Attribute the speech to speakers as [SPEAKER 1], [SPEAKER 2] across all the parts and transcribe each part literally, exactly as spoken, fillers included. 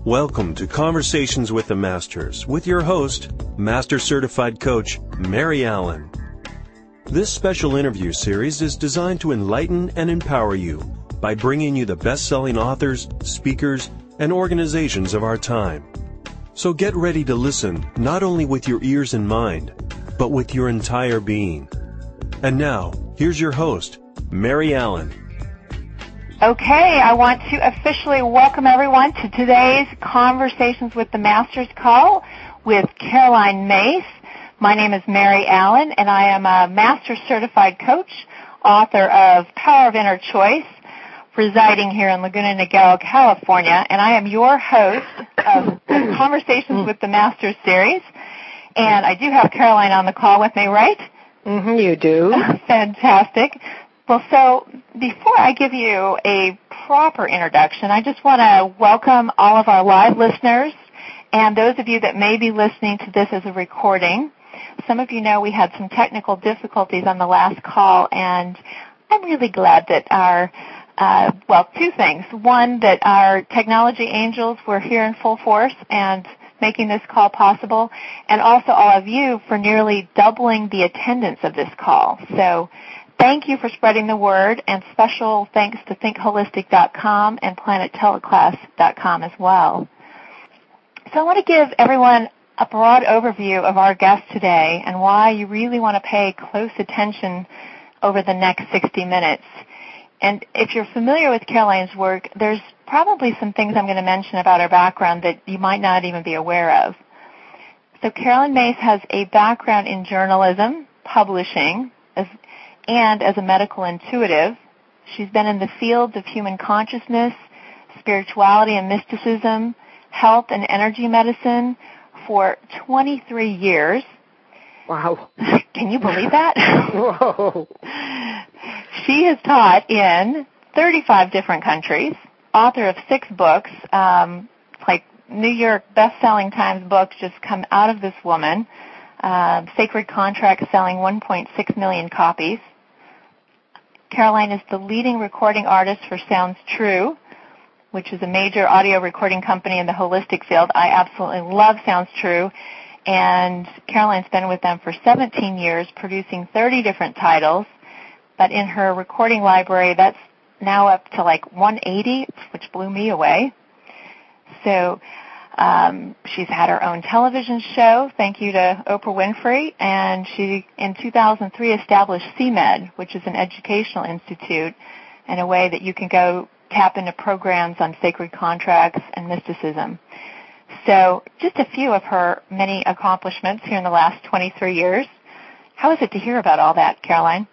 [SPEAKER 1] Welcome to Conversations with the Masters with your host, Master Certified Coach Mary Allen. This special interview series is designed to enlighten and empower you by bringing you the best-selling authors, speakers, and organizations of our time. So get ready to listen not only with your ears and mind, but with your entire being. And now, here's your host, Mary Allen.
[SPEAKER 2] Okay, I want to officially welcome everyone to today's Conversations with the Masters call with Caroline Myss. My name is Mary Allen, and I am a Master Certified Coach, author of Power of Inner Choice, residing here in Laguna Niguel, California, and I am your host of the Conversations with the Masters series. And I do have Caroline on the call with me, right?
[SPEAKER 3] Mm-hmm, you do.
[SPEAKER 2] Fantastic. Well, so before I give you a proper introduction, I just want to welcome all of our live listeners and those of you that may be listening to this as a recording. Some of you know we had some technical difficulties on the last call, and I'm really glad that our, uh, well, two things. One, that our technology angels were here in full force and making this call possible, and also all of you for nearly doubling the attendance of this call. So thank you for spreading the word, and special thanks to think holistic dot com and planet teleclass dot com as well. So I want to give everyone a broad overview of our guest today and why you really want to pay close attention over the next sixty minutes. And if you're familiar with Caroline's work, there's probably some things I'm going to mention about her background that you might not even be aware of. So Caroline Myss has a background in journalism, publishing, as and as a medical intuitive. She's been in the fields of human consciousness, spirituality and mysticism, health and energy medicine for twenty-three years.
[SPEAKER 3] Wow.
[SPEAKER 2] Can you believe that?
[SPEAKER 3] Whoa.
[SPEAKER 2] She has taught in thirty-five different countries, author of six books, um, like New York best-selling Times books just come out of this woman. Uh, Sacred Contract selling one point six million copies. Caroline is the leading recording artist for Sounds True, which is a major audio recording company in the holistic field. I absolutely love Sounds True, and Caroline's been with them for seventeen years, producing thirty different titles. But in her recording library, that's now up to like one hundred eighty, which blew me away. So Um, she's had her own television show, thank you to Oprah Winfrey, and she, in two thousand three, established C M E D, which is an educational institute, and a way that you can go tap into programs on sacred contracts and mysticism. So just a few of her many accomplishments here in the last twenty-three years. How is it to hear about all that, Caroline?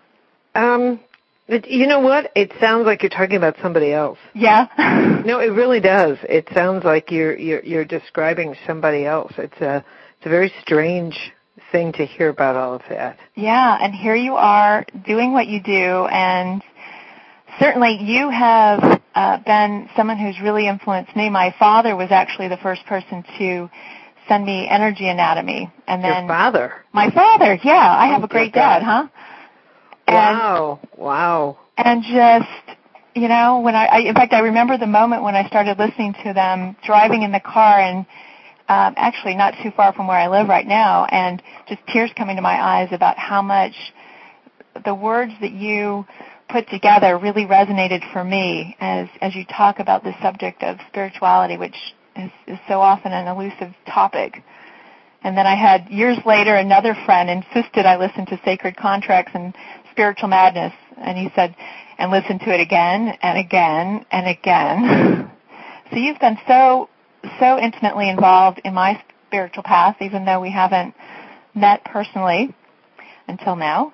[SPEAKER 3] Um, it, you know what? It sounds like you're talking about somebody else.
[SPEAKER 2] Yeah?
[SPEAKER 3] No, it really does. It sounds like you're you're, you're describing somebody else. It's a it's a very strange thing to hear about all of that.
[SPEAKER 2] Yeah, and here you are doing what you do, and certainly you have uh, been someone who's really influenced me. My father was actually the first person to send me Energy Anatomy, and then
[SPEAKER 3] your father.
[SPEAKER 2] My father, yeah. I have
[SPEAKER 3] oh,
[SPEAKER 2] a great dad, huh? And,
[SPEAKER 3] wow, wow.
[SPEAKER 2] And just, you know, when I, I, in fact, I remember the moment when I started listening to them driving in the car, and um, actually not too far from where I live right now, and just tears coming to my eyes about how much the words that you put together really resonated for me as as you talk about the subject of spirituality, which is, is so often an elusive topic. And then I had, years later, another friend insisted I listen to Sacred Contracts and Spiritual Madness, and he said, and listen to it again and again and again. So you've been so, so intimately involved in my spiritual path, even though we haven't met personally until now.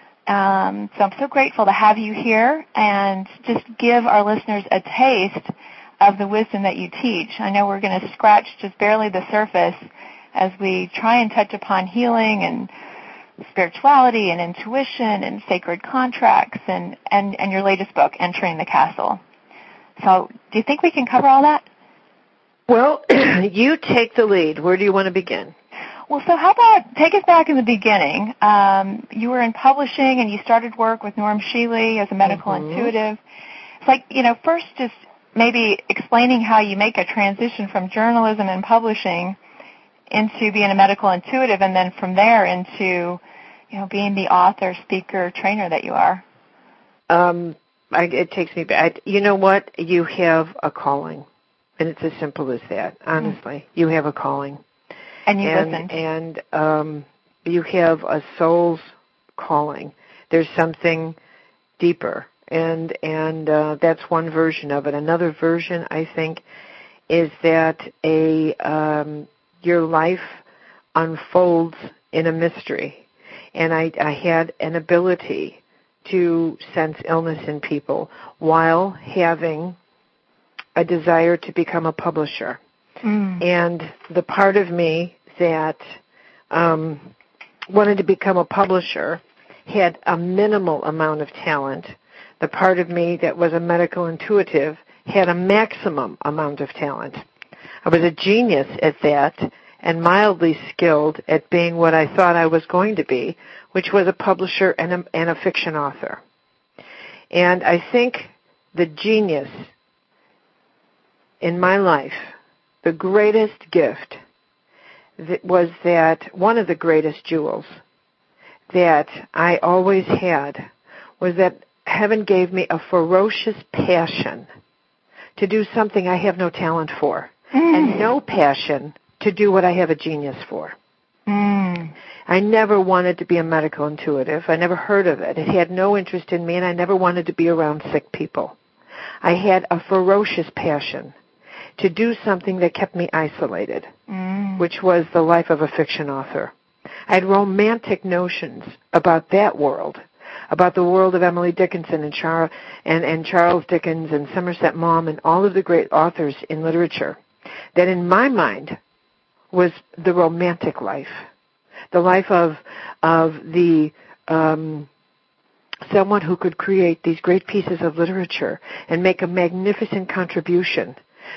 [SPEAKER 2] Um, so I'm so grateful to have you here and just give our listeners a taste of the wisdom that you teach. I know we're going to scratch just barely the surface as we try and touch upon healing and spirituality and intuition and sacred contracts and, and, and your latest book, Entering the Castle. So do you think we can cover all that?
[SPEAKER 3] Well, you take the lead. Where do you want to begin?
[SPEAKER 2] Well, so how about take us back in the beginning. Um, you were in publishing and you started work with Norm Shealy as a medical
[SPEAKER 3] mm-hmm.
[SPEAKER 2] intuitive. It's like, you know, first just maybe explaining how you make a transition from journalism and publishing into being a medical intuitive, and then from there into, you know, being the author, speaker, trainer that you are.
[SPEAKER 3] Um, I, it takes me back. You know what? You have a calling, and it's as simple as that. Honestly, mm-hmm. you have a calling,
[SPEAKER 2] and you
[SPEAKER 3] and,
[SPEAKER 2] listen,
[SPEAKER 3] and um, you have a soul's calling. There's something deeper, and and uh, that's one version of it. Another version, I think, is that a um, your life unfolds in a mystery, and I, I had an ability to sense illness in people while having a desire to become a publisher. Mm. And the part of me that um, wanted to become a publisher had a minimal amount of talent. The part of me that was a medical intuitive had a maximum amount of talent. I was a genius at that and mildly skilled at being what I thought I was going to be, which was a publisher and a, and a fiction author. And I think the genius in my life, the greatest gift, that was that one of the greatest jewels that I always had was that heaven gave me a ferocious passion to do something I have no talent for, mm. and no passion to do what I have a genius for. Mm. I never wanted to be a medical intuitive. I never heard of it. It had no interest in me, and I never wanted to be around sick people. I had a ferocious passion to do something that kept me isolated, mm. which was the life of a fiction author. I had romantic notions about that world, about the world of Emily Dickinson and, Char- and, and Charles Dickens and Somerset Maugham and all of the great authors in literature, that in my mind was the romantic life, the life of of the um, someone who could create these great pieces of literature and make a magnificent contribution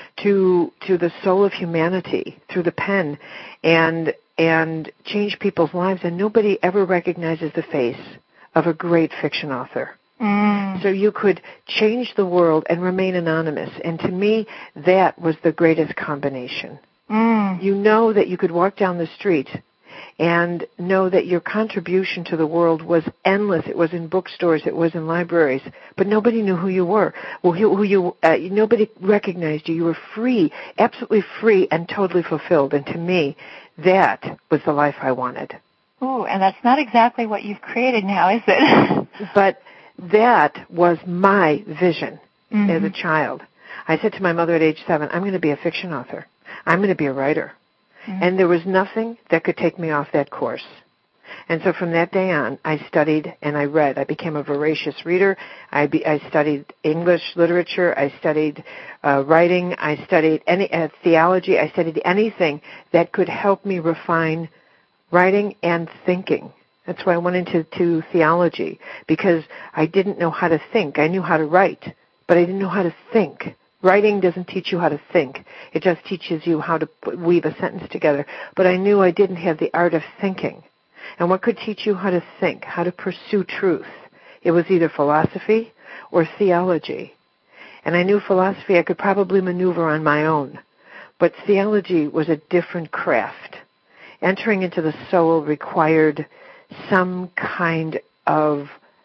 [SPEAKER 3] to to the soul of humanity through the pen, and and change people's lives, and nobody ever recognizes the face of a great fiction author. Mm. So you could change the world and remain anonymous, and to me, that was the greatest combination. Mm. You know that you could walk down the street and know that your contribution to the world was endless. It was in bookstores, it was in libraries, but nobody knew who you were. Well, who, who you, uh, nobody recognized you. You were free, absolutely free, and totally fulfilled. And to me, that was the life I wanted.
[SPEAKER 2] Oh, and that's not exactly what you've created now, is it?
[SPEAKER 3] But that was my vision mm-hmm. as a child. I said to my mother at age seven, I'm going to be a fiction author. I'm going to be a writer. Mm-hmm. And there was nothing that could take me off that course. And so from that day on, I studied and I read. I became a voracious reader. I, be, I studied English literature. I studied uh, writing. I studied any uh, theology. I studied anything that could help me refine writing and thinking. That's why I went into to theology, because I didn't know how to think. I knew how to write, but I didn't know how to think. Writing doesn't teach you how to think. It just teaches you how to weave a sentence together. But I knew I didn't have the art of thinking. And what could teach you how to think, how to pursue truth? It was either philosophy or theology. And I knew philosophy I could probably maneuver on my own. But theology was a different craft. Entering into the soul required some kind of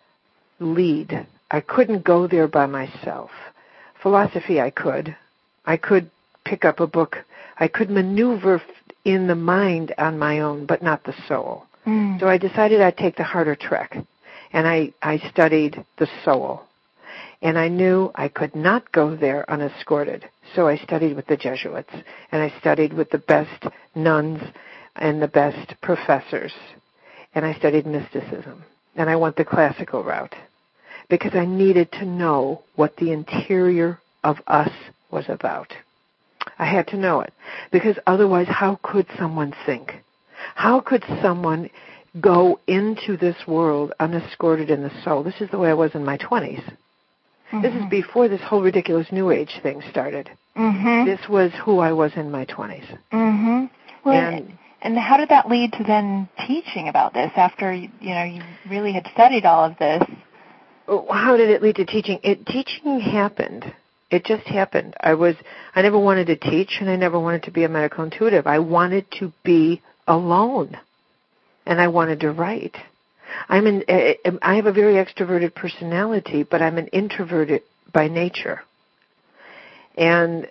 [SPEAKER 3] lead. I couldn't go there by myself. Philosophy I could. I could pick up a book. I could maneuver in the mind on my own, but not the soul. Mm. So I decided I'd take the harder trek, and I, I studied the soul. And I knew I could not go there unescorted, so I studied with the Jesuits, and I studied with the best nuns and the best professors, and I studied mysticism, and I went the classical route, because I needed to know what the interior of us was about. I had to know it, because otherwise how could someone think? How could someone go into this world unescorted in the soul? This is the way I was in my twenties. Mm-hmm. This is before this whole ridiculous New Age thing started. Mm-hmm. This was who I was in my twenties.
[SPEAKER 2] Mm-hmm. Well, and, and how did that lead to then teaching about this after, you know, you really had studied all of this?
[SPEAKER 3] How did it lead to teaching? It, teaching happened It just happened. I was, I never wanted to teach, and I never wanted to be a medical intuitive. I wanted to be alone, and I wanted to write. I'm an, I have a very extroverted personality, but I'm an introverted by nature. And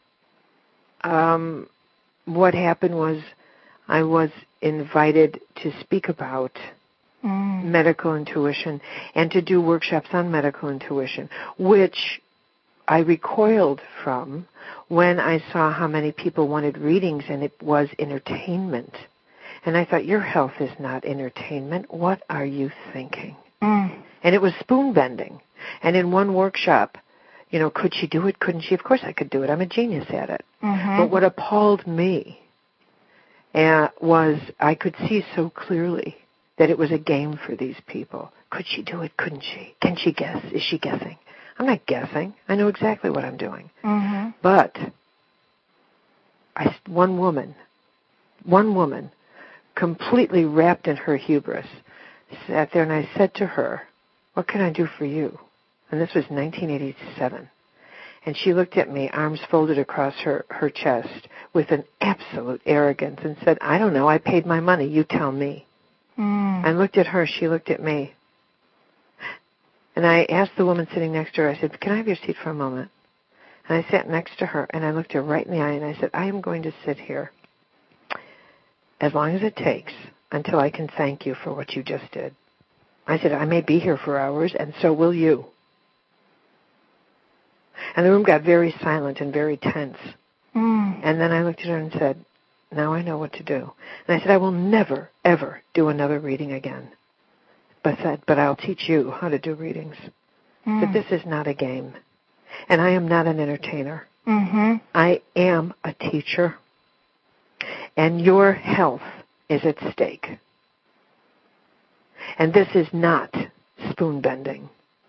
[SPEAKER 3] um, what happened was I was invited to speak about mm. medical intuition and to do workshops on medical intuition, which I recoiled from when I saw how many people wanted readings and it was entertainment. And I thought, your health is not entertainment. What are you thinking? Mm. And it was spoon bending. And in one workshop, you know, could she do it? Couldn't she? Of course I could do it. I'm a genius at it. Mm-hmm. But what appalled me uh, was I could see so clearly that it was a game for these people. Could she do it? Couldn't she? Can she guess? Is she guessing? I'm not guessing. I know exactly what I'm doing. Mm-hmm. But I, one woman, one woman, completely wrapped in her hubris, sat there, and I said to her, what can I do for you? And this was nineteen eighty-seven. And she looked at me, arms folded across her, her chest, with an absolute arrogance and said, I don't know, I paid my money, you tell me. Mm. I looked at her, she looked at me. And I asked the woman sitting next to her, I said, can I have your seat for a moment? And I sat next to her, and I looked her right in the eye, and I said, I am going to sit here as long as it takes until I can thank you for what you just did. I said, I may be here for hours, and so will you. And the room got very silent and very tense. Mm. And then I looked at her and said, now I know what to do. And I said, I will never, ever do another reading again. But said, but I'll teach you how to do readings. Mm. But this is not a game. And I am not an entertainer. Mm-hmm. I am a teacher. And your health is at stake. And this is not spoon bending.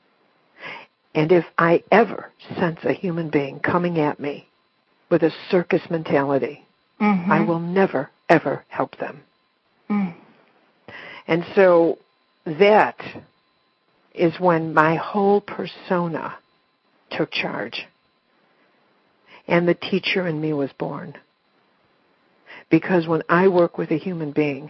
[SPEAKER 3] And if I ever sense a human being coming at me with a circus mentality, mm-hmm. I will never, ever help them. Mm. And so that is when my whole persona took charge. And the teacher in me was born. Because when I work with a human being,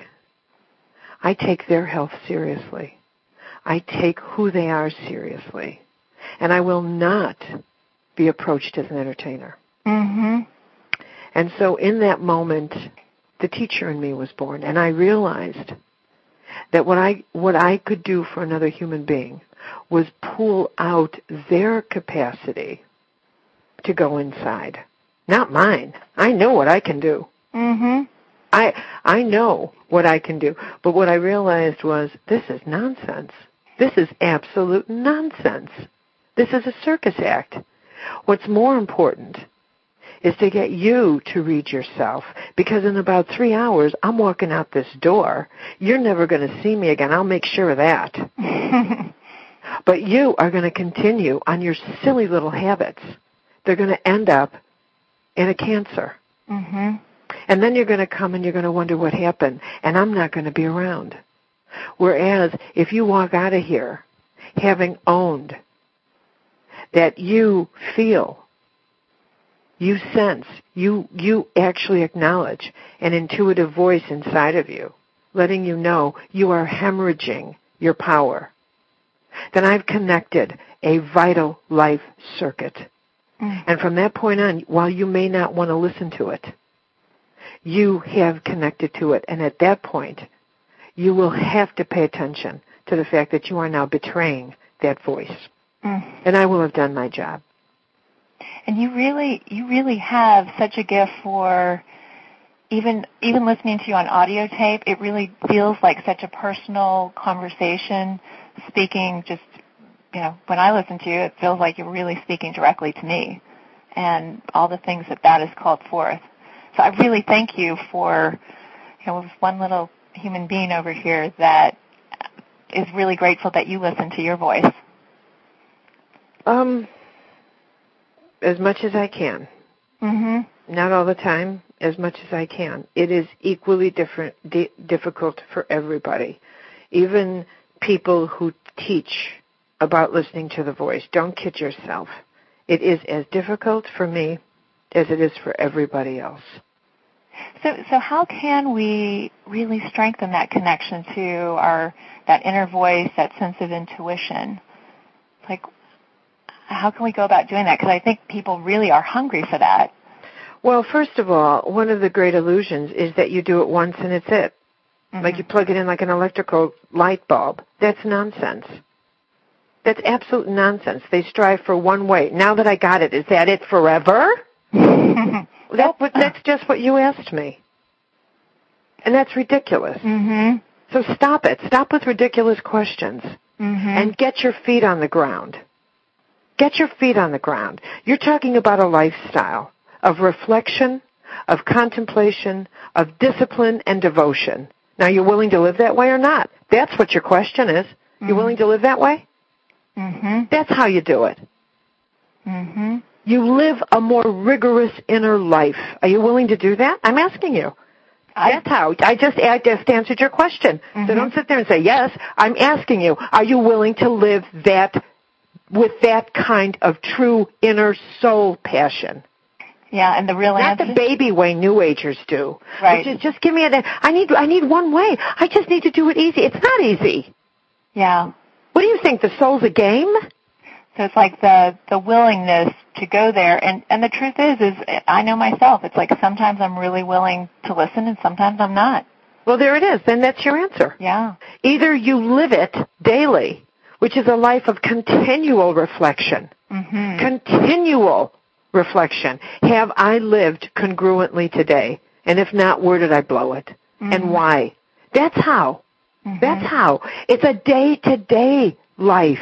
[SPEAKER 3] I take their health seriously. I take who they are seriously. And I will not be approached as an entertainer. Mm-hmm. And so in that moment, the teacher in me was born. And I realized that what I what I could do for another human being was pull out their capacity to go inside. Not mine. I know what I can do. Mm-hmm. I I know what I can do. But what I realized was, this is nonsense. This is absolute nonsense. This is a circus act. What's more important is to get you to read yourself, because in about three hours, I'm walking out this door. You're never going to see me again. I'll make sure of that. But you are going to continue on your silly little habits. They're going to end up in a cancer. Mm-hmm. And then you're going to come and you're going to wonder what happened, and I'm not going to be around. Whereas if you walk out of here having owned that you feel, you sense, you you actually acknowledge an intuitive voice inside of you, letting you know you are hemorrhaging your power, then I've connected a vital life circuit. Mm. And from that point on, while you may not want to listen to it, you have connected to it. And at that point, you will have to pay attention to the fact that you are now betraying that voice. Mm. And I will have done my job.
[SPEAKER 2] And you really, you really have such a gift for even even listening to you on audio tape. It really feels like such a personal conversation. Speaking just, you know, when I listen to you, it feels like you're really speaking directly to me, and all the things that that has called forth. So I really thank you for, you know, one little human being over here that is really grateful that you listen to your voice.
[SPEAKER 3] Um, as much as I can. Mm-hmm. Not all the time, as much as I can. It is equally different, di- difficult for everybody. Even people who teach about listening to the voice. Don't kid yourself. it is as difficult for me as it is for everybody else.
[SPEAKER 2] So, so how can we really strengthen that connection to our that inner voice, that sense of intuition? Like, how can we go about doing that? Because I think people really are hungry for that.
[SPEAKER 3] Well, first of all, one of the great illusions is that you do it once and it's it. Mm-hmm. Like you plug it in like an electrical light bulb. That's nonsense. That's absolute nonsense. They strive for one way. Now that I got it, is that it forever? that, that's just what you asked me. And that's ridiculous.
[SPEAKER 2] Mm-hmm.
[SPEAKER 3] So stop it. Stop with ridiculous questions.
[SPEAKER 2] Mm-hmm.
[SPEAKER 3] And get your feet on the ground. Get your feet on the ground. You're talking about a lifestyle of reflection, of contemplation, of discipline and devotion. Now, you're willing to live that way or not? That's what your question is. Mm-hmm. You willing to live that way?
[SPEAKER 2] Mm-hmm.
[SPEAKER 3] That's how you do it.
[SPEAKER 2] Mm-hmm.
[SPEAKER 3] You live a more rigorous inner life. Are you willing to do that? I'm asking you. I, That's how. I just, I just answered your question. Mm-hmm. So don't sit there and say, yes. I'm asking you, are you willing to live that with that kind of true inner soul passion?
[SPEAKER 2] Yeah, and the real
[SPEAKER 3] Not
[SPEAKER 2] answer.
[SPEAKER 3] the baby way New Agers do.
[SPEAKER 2] Right.
[SPEAKER 3] Which is just give me a, I need, I need one way. I just need to do it easy. It's not easy.
[SPEAKER 2] Yeah.
[SPEAKER 3] What do you think? The soul's a game?
[SPEAKER 2] So it's like the, the willingness to go there. And, and the truth is, is I know myself. It's like sometimes I'm really willing to listen and sometimes I'm not.
[SPEAKER 3] Well, there it is. Then that's your answer.
[SPEAKER 2] Yeah.
[SPEAKER 3] Either you live it daily, which is a life of continual reflection.
[SPEAKER 2] Mm-hmm.
[SPEAKER 3] Continual reflection. Have I lived congruently today? And if not, where did I blow it? Mm-hmm. And why? That's how. Mm-hmm. That's how. It's a day-to-day life.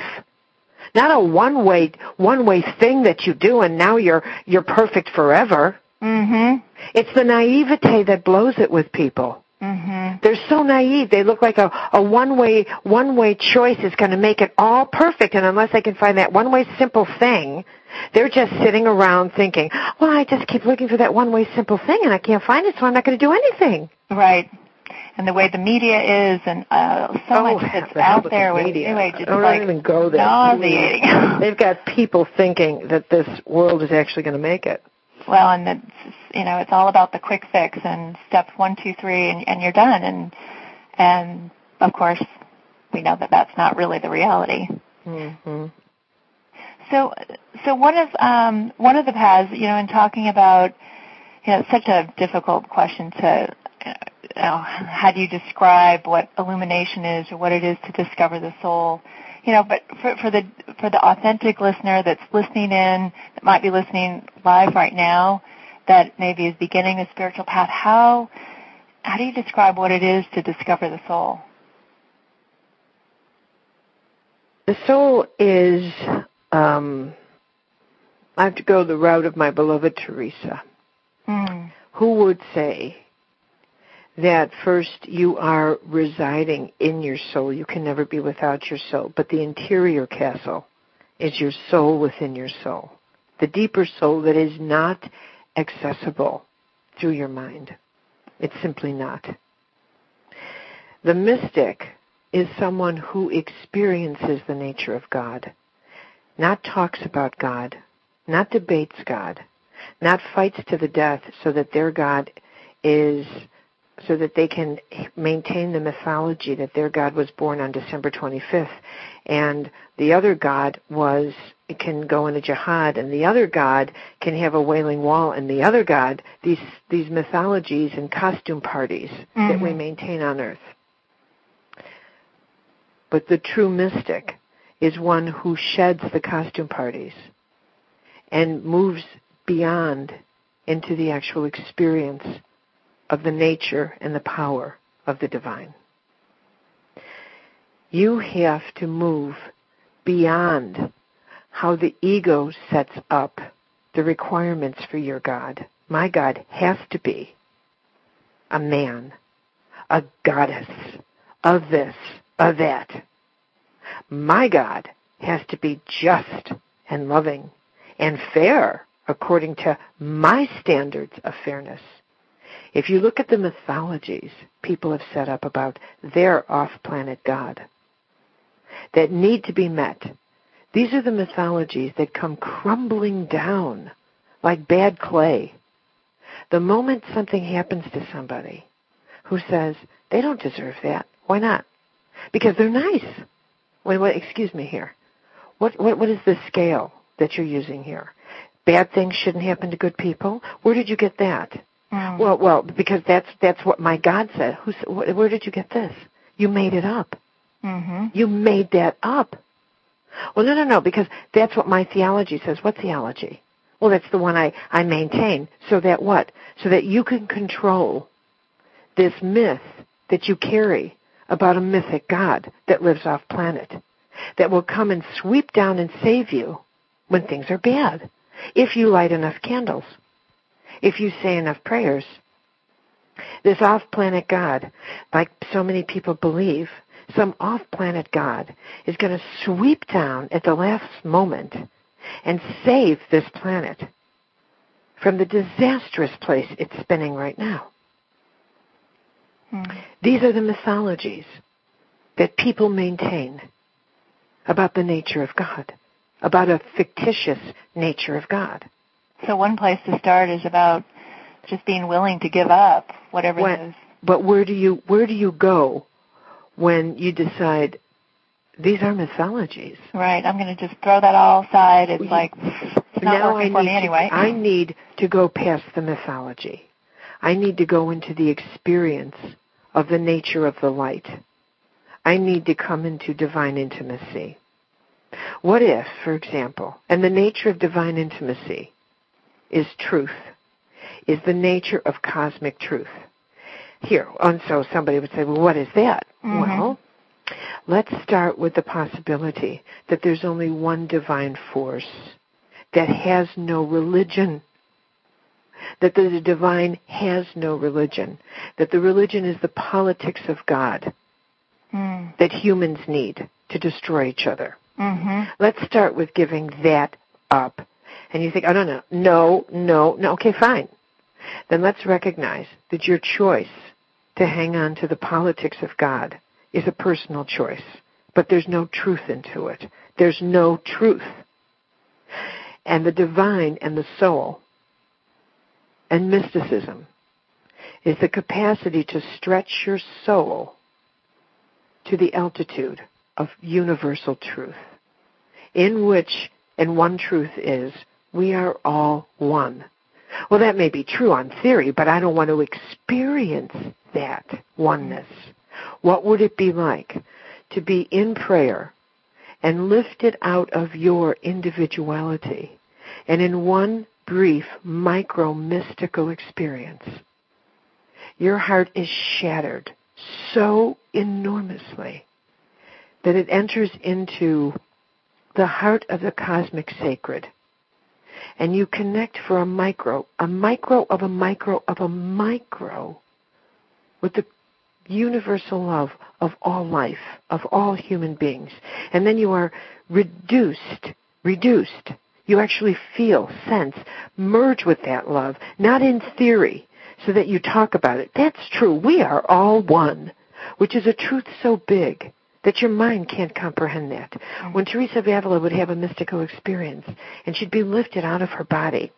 [SPEAKER 3] Not a one-way, one-way thing that you do and now you're, you're perfect forever.
[SPEAKER 2] Mm-hmm.
[SPEAKER 3] It's the naivete that blows it with people.
[SPEAKER 2] Mm-hmm.
[SPEAKER 3] They're so naive. They look like a, a one-way, one-way choice is going to make it all perfect. And unless they can find that one-way simple thing, they're just sitting around thinking, well, I just keep looking for that one-way simple thing and I can't find it, so I'm not going to do anything.
[SPEAKER 2] Right. And the way the media is, and uh, so
[SPEAKER 3] oh,
[SPEAKER 2] much that's
[SPEAKER 3] the
[SPEAKER 2] out there
[SPEAKER 3] with
[SPEAKER 2] with
[SPEAKER 3] media.
[SPEAKER 2] anyway, just
[SPEAKER 3] don't
[SPEAKER 2] like
[SPEAKER 3] even go there.
[SPEAKER 2] nauseating.
[SPEAKER 3] They've got people thinking that this world is actually going to make it.
[SPEAKER 2] Well, and it's, you know, it's all about the quick fix and step one, two, three, and, and you're done. And and of course, we know that that's not really the reality.
[SPEAKER 3] Mm-hmm.
[SPEAKER 2] So, so one of um, one of the paths, you know, in talking about, you know, it's such a difficult question to. You know, how do you describe what illumination is or what it is to discover the soul? You know, but for, for the for the authentic listener that's listening in, that might be listening live right now, that maybe is beginning the spiritual path, how how do you describe what it is to discover the soul?
[SPEAKER 3] The soul is, um, I have to go the route of my beloved Teresa,
[SPEAKER 2] Mm.
[SPEAKER 3] who would say that first you are residing in your soul. You can never be without your soul. But the interior castle is your soul within your soul. The deeper soul that is not accessible through your mind. It's simply not. The mystic is someone who experiences the nature of God, not talks about God, not debates God, not fights to the death so that their God is... so that they can maintain the mythology that their God was born on December twenty-fifth, and the other God was can go in a jihad, and the other God can have a wailing wall, and the other God, these these mythologies and costume parties mm-hmm. that we maintain on earth. But the true mystic is one who sheds the costume parties and moves beyond into the actual experience of the nature and the power of the divine. You have to move beyond how the ego sets up the requirements for your God. My God has to be a man, a goddess, a this, a that. My God has to be just and loving and fair according to my standards of fairness. If you look at the mythologies people have set up about their off-planet God that need to be met, These are the mythologies that come crumbling down like bad clay. The moment something happens to somebody who says, they don't deserve that, why not? Because they're nice. Wait, wait, excuse me here. What, what, what is the scale that you're using here? Bad things shouldn't happen to good people? Where did you get that? Mm. Well, well, because that's that's what my God said. Who's, wh- where did you get this? You made it up. Mm-hmm. You made that up. Well, no, no, no, because that's what my theology says. What theology? Well, that's the one I, I maintain. So that what? So that you can control this myth that you carry about a mythic God that lives off planet, that will come and sweep down and save you when things are bad, if you light enough candles, if you say enough prayers. This off-planet God, like so many people believe, some off-planet God is going to sweep down at the last moment and save this planet from the disastrous place it's spinning right now. Hmm. These are the mythologies that people maintain about the nature of God, about a fictitious nature of God.
[SPEAKER 2] So one place to start is about just being willing to give up whatever
[SPEAKER 3] when,
[SPEAKER 2] it is.
[SPEAKER 3] But where do you where do you go when you decide these are mythologies?
[SPEAKER 2] Right. I'm going to just throw that all aside. It's like it's not
[SPEAKER 3] now
[SPEAKER 2] working
[SPEAKER 3] I
[SPEAKER 2] for
[SPEAKER 3] need
[SPEAKER 2] me anyway.
[SPEAKER 3] To, I need to go past the mythology. I need to go into the experience of the nature of the light. I need to come into divine intimacy. What if, for example, and the nature of divine intimacy is truth, is the nature of cosmic truth. Here, and so somebody would say, well, what is that? Mm-hmm. Well, let's start with the possibility that there's only one divine force that has no religion, that the divine has no religion, that the religion is the politics of God mm. that humans need to destroy each other. Mm-hmm. Let's start with giving that up. And you think, oh, no, no, no, no, no, okay, fine. Then let's recognize that your choice to hang on to the politics of God is a personal choice, but there's no truth into it. There's no truth. And the divine and the soul and mysticism is the capacity to stretch your soul to the altitude of universal truth, in which, and one truth is, we are all one. Well, that may be true on theory, but I don't want to experience that oneness. What would it be like to be in prayer and lifted out of your individuality and in one brief micro-mystical experience, your heart is shattered so enormously that it enters into the heart of the cosmic sacred, and you connect for a micro, a micro of a micro of a micro with the universal love of all life, of all human beings. And then you are reduced, reduced. You actually feel, sense, merge with that love, not in theory, so that you talk about it. That's true. We are all one, which is a truth so big that your mind can't comprehend that. When Teresa of Avila would have a mystical experience and she'd be lifted out of her body,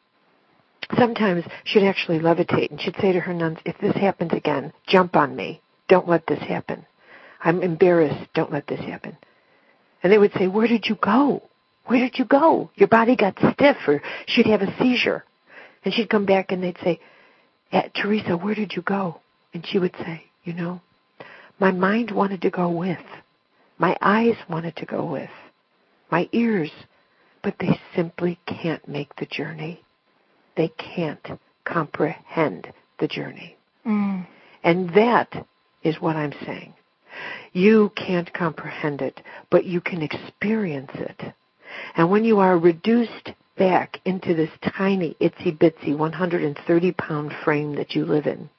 [SPEAKER 3] sometimes she'd actually levitate and she'd say to her nuns, if this happens again, jump on me. Don't let this happen. I'm embarrassed. Don't let this happen. And they would say, where did you go? Where did you go? Your body got stiff, or she'd have a seizure. And she'd come back and they'd say, Teresa, where did you go? And she would say, you know, my mind wanted to go with. My eyes wanted to go with. My ears. But they simply can't make the journey. They can't comprehend the journey. Mm. And that is what I'm saying. You can't comprehend it, but you can experience it. And when you are reduced back into this tiny, itsy-bitsy, one hundred thirty pound frame that you live in,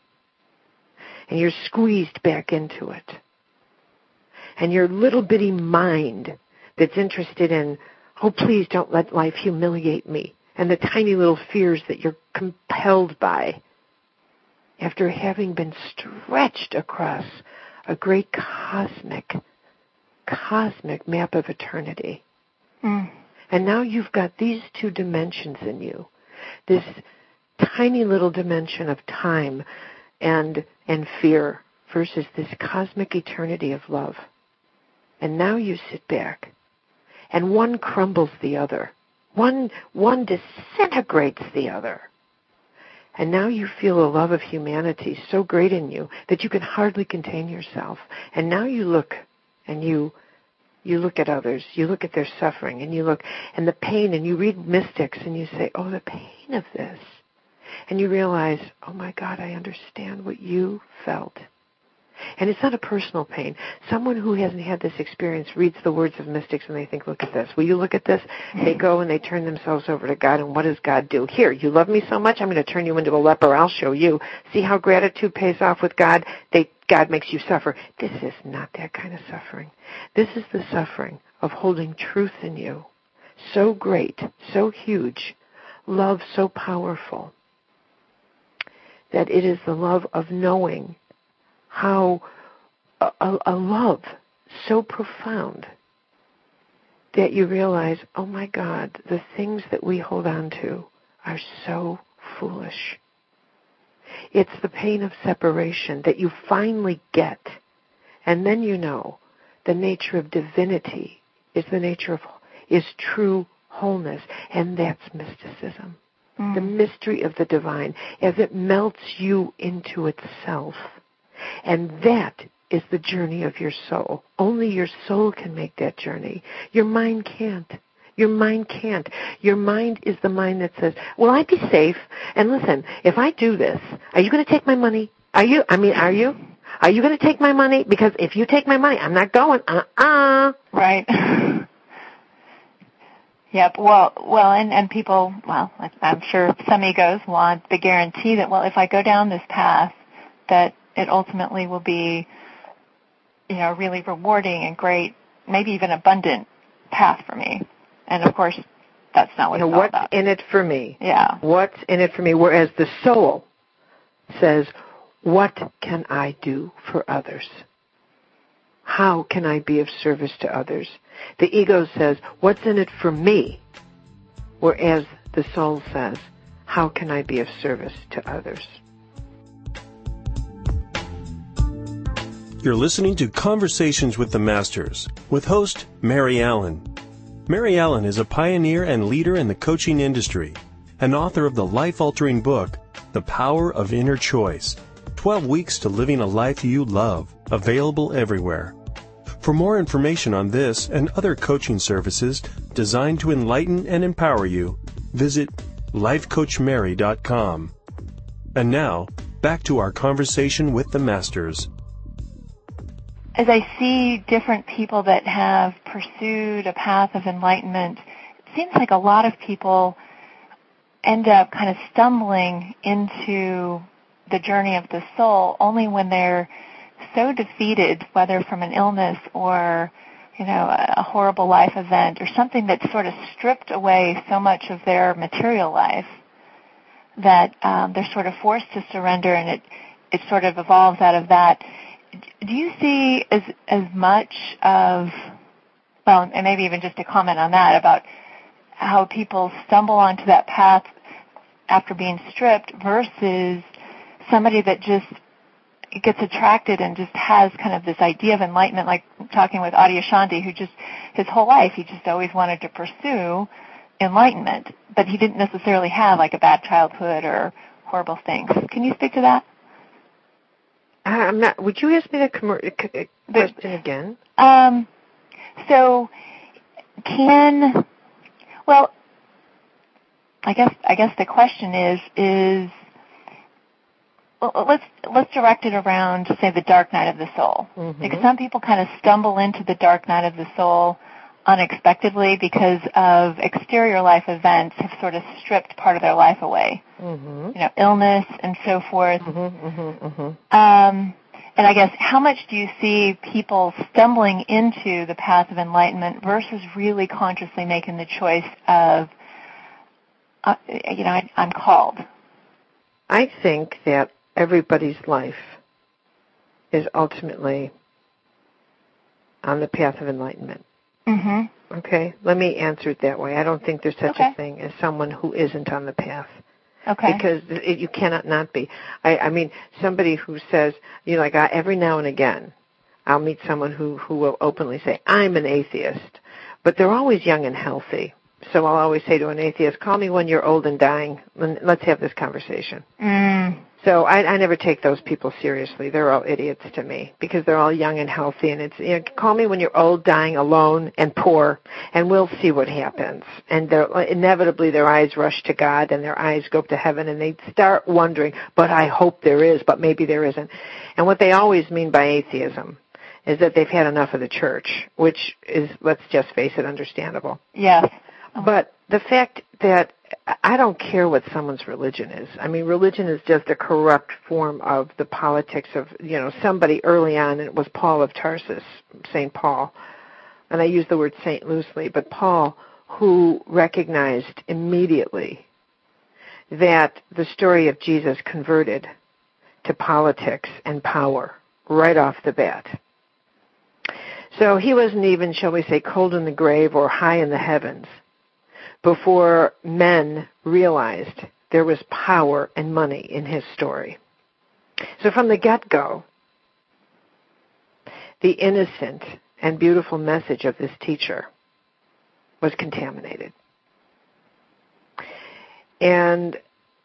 [SPEAKER 3] and you're squeezed back into it, and your little bitty mind that's interested in, oh, please don't let life humiliate me, and the tiny little fears that you're compelled by, after having been stretched across a great cosmic, cosmic map of eternity, Mm. And now you've got these two dimensions in you, this tiny little dimension of time and and fear versus this cosmic eternity of love. And now you sit back, and one crumbles the other. One, one disintegrates the other. And now you feel a love of humanity so great in you that you can hardly contain yourself. And now you look, and you you look at others, you look at their suffering, and you look, and the pain, and you read mystics, and you say, oh, the pain of this. And you realize, oh my God, I understand what you felt. And it's not a personal pain. Someone who hasn't had this experience reads the words of mystics and they think, look at this. Will you look at this? They go and they turn themselves over to God, and what does God do? Here, you love me so much, I'm going to turn you into a leper. I'll show you. See how gratitude pays off with God? They, God makes you suffer. This is not that kind of suffering. This is the suffering of holding truth in you. So great, so huge, love so powerful, that it is the love of knowing how a, a, a love so profound that you realize, oh my God, the things that we hold on to are so foolish. It's the pain of separation that you finally get, and then you know the nature of divinity is the nature of, is true wholeness, and that's mysticism. Mm. The mystery of the divine as it melts you into itself. And that is the journey of your soul. Only your soul can make that journey. Your mind can't. Your mind can't. Your mind is the mind that says, will I be safe? And listen, if I do this, are you going to take my money? Are you? I mean, are you? Are you going to take my money? Because if you take my money, I'm not going. Uh-uh.
[SPEAKER 2] Right. Yep. Well, well, and, and people, well, I'm sure some egos want the guarantee that, well, if I go down this path, that it ultimately will be, you know, really rewarding and great, maybe even abundant path for me. And of course, that's not what
[SPEAKER 3] you know,
[SPEAKER 2] it's all
[SPEAKER 3] what's
[SPEAKER 2] about.
[SPEAKER 3] in it for me?
[SPEAKER 2] Yeah.
[SPEAKER 3] What's in it for me? Whereas the soul says, what can I do for others? How can I be of service to others? The ego says, what's in it for me? Whereas the soul says, how can I be of service to others?
[SPEAKER 1] You're listening to Conversations with the Masters with host Mary Allen. Mary Allen is a pioneer and leader in the coaching industry, and author of the life-altering book, The Power of Inner Choice, twelve Weeks to Living a Life You Love, available everywhere. For more information on this and other coaching services designed to enlighten and empower you, visit life coach mary dot com. And now, back to our conversation with the Masters.
[SPEAKER 2] As I see different people that have pursued a path of enlightenment, it seems like a lot of people end up kind of stumbling into the journey of the soul only when they're so defeated, whether from an illness or, you know, a horrible life event or something that sort of stripped away so much of their material life that um, they're sort of forced to surrender, and it, it sort of evolves out of that. Do you see as as much of, well, and maybe even just a comment on that, about how people stumble onto that path after being stripped versus somebody that just gets attracted and just has kind of this idea of enlightenment, like talking with Adyashanti, who just, his whole life, he just always wanted to pursue enlightenment, but he didn't necessarily have like a bad childhood or horrible things. Can you speak to that?
[SPEAKER 3] I'm not. Would you ask me the com- question again?
[SPEAKER 2] Um, so, can well, I guess I guess the question is is well, let's let's direct it around, say, the dark night of the soul, mm-hmm. because some people kind of stumble into the dark night of the soul unexpectedly because of exterior life events have sort of stripped part of their life away. Mm-hmm. You know, illness and so forth. Mm-hmm, mm-hmm, mm-hmm. Um, and I guess, how much do you see people stumbling into the path of enlightenment versus really consciously making the choice of, uh, you know, I, I'm called?
[SPEAKER 3] I think that everybody's life is ultimately on the path of enlightenment.
[SPEAKER 2] Mm-hmm.
[SPEAKER 3] Okay? Let me answer it that way. I don't think there's such
[SPEAKER 2] Okay.
[SPEAKER 3] a thing as someone who isn't on the path.
[SPEAKER 2] Okay.
[SPEAKER 3] Because it, you cannot not be. I, I mean, somebody who says, you know, like I, every now and again, I'll meet someone who, who will openly say, I'm an atheist. But they're always young and healthy. So I'll always say to an atheist, call me when you're old and dying, and let's have this conversation.
[SPEAKER 2] Mm.
[SPEAKER 3] So I, I never take those people seriously. They're all idiots to me because they're all young and healthy. And it's, you know, call me when you're old, dying, alone, and poor, and we'll see what happens. And they're, inevitably their eyes rush to God and their eyes go up to heaven, and they start wondering, but I hope there is, but maybe there isn't. And what they always mean by atheism is that they've had enough of the church, which is, let's just face it, understandable.
[SPEAKER 2] Yes.
[SPEAKER 3] But the fact that I don't care what someone's religion is. I mean, religion is just a corrupt form of the politics of, you know, somebody early on, and it was Paul of Tarsus, Saint Paul, and I use the word saint loosely, but Paul, who recognized immediately that the story of Jesus converted to politics and power right off the bat. So he wasn't even, shall we say, cold in the grave or high in the heavens before men realized there was power and money in his story. So from the get-go, the innocent and beautiful message of this teacher was contaminated. And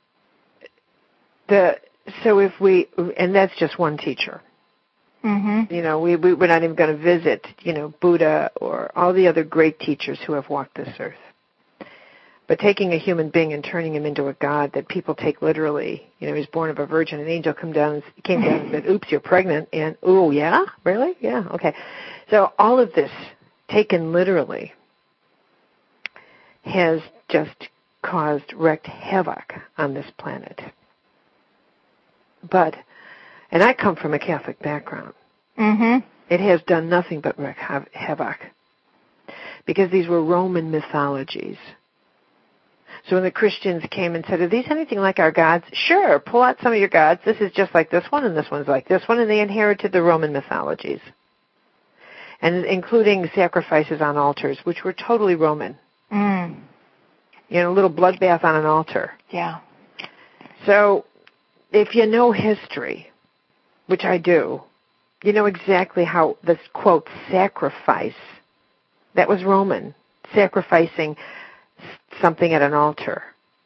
[SPEAKER 3] the so if we, and that's just one teacher.
[SPEAKER 2] Mm-hmm.
[SPEAKER 3] You know, we, we, we're not even going to visit, you know, Buddha or all the other great teachers who have walked this earth. But taking a human being and turning him into a god that people take literally, you know, he was born of a virgin, an angel come down, came down and said, oops, you're pregnant, and, oh, yeah? Really? Yeah, okay. So all of this, taken literally, has just caused, wreaked havoc on this planet. But, and I come from a Catholic background.
[SPEAKER 2] Mm-hmm.
[SPEAKER 3] It has done nothing but wreak havoc. Because these were Roman mythologies. So when the Christians came and said, are these anything like our gods? Sure, pull out some of your gods. This is just like this one, and this one's like this one, and they inherited the Roman mythologies. And including sacrifices on altars, which were totally Roman.
[SPEAKER 2] Mm.
[SPEAKER 3] You know, a little bloodbath on an altar.
[SPEAKER 2] Yeah.
[SPEAKER 3] So if you know history, which I do, you know exactly how this, quote, sacrifice, that was Roman, sacrificing something at an altar.